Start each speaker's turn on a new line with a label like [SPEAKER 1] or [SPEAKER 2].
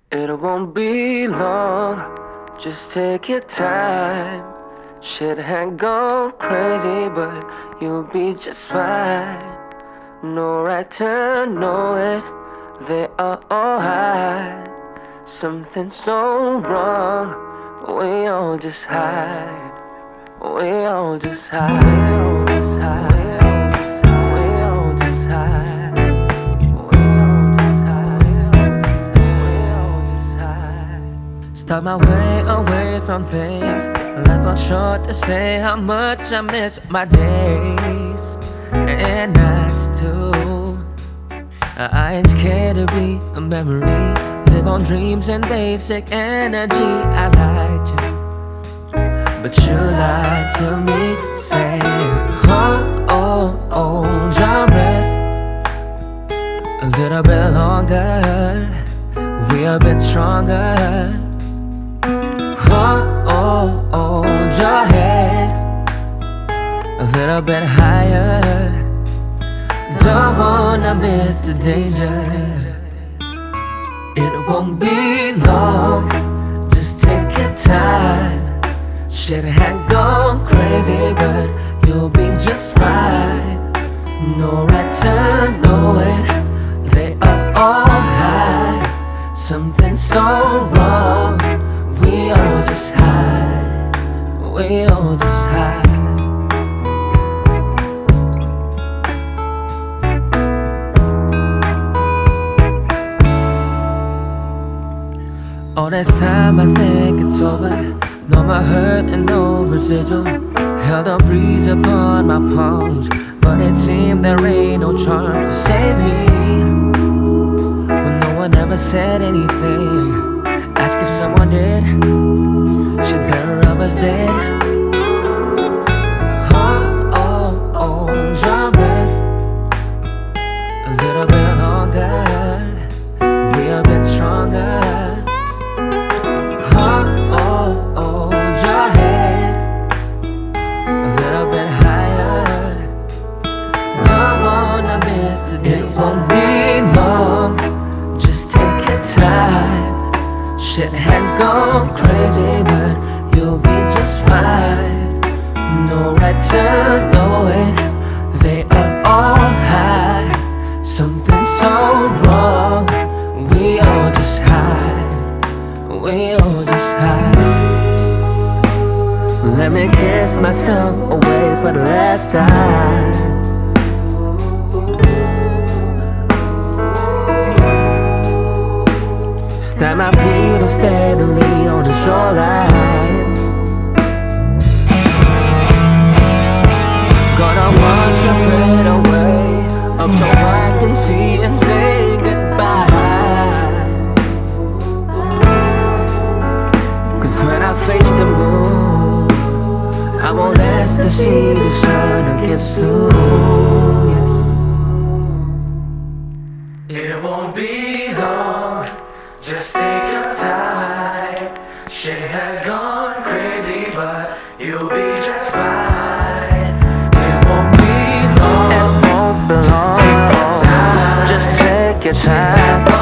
[SPEAKER 1] It won't be long, just take your time. Shit had gone crazy, but you'll be just fine. No right turn, no it, they are all high. Something so wrong, we all just hide. We all just hide. We all just hide. We all just hide. We all just hide. We all just hide. Start my way away from things. Life felt short to say how much I miss my days and nights too. I ain't scared to be a memory. Live on dreams and basic energy. I lied to you, but you lied to me, saying, hold your breath a little bit longer, we're a bit stronger. Hold your head a little bit higher. Don't wanna miss the danger. It won't be long, just take your time. Shit had gone crazy, but you'll be just fine. No right turn, no it, they are all high. Something so wrong, we all just hide. We all just hide. All this time I think it's over. No more hurt and no residual. Held a breeze upon my palms, but it seemed there ain't no charms to save me. When no one ever said anything, ask if someone did. Should there of us did? Hold your breath a little bit longer, we a bit stronger. It won't be long, just take your time. Shit had gone crazy, but you'll be just fine. No right turn, no it, they are all high. Something so wrong, we all just hide. We all just hide. Let me kiss myself away for the last time. Stand my feet steadily on the shorelines. Gonna watch you fade away up so I can see and say goodbye. Cause when I face the moon, I won't ask to see the sun again soon. Yes. It won't be long, just take your time. Shit had gone crazy, but you'll be just fine. It won't be long, just take your time. Just take your time.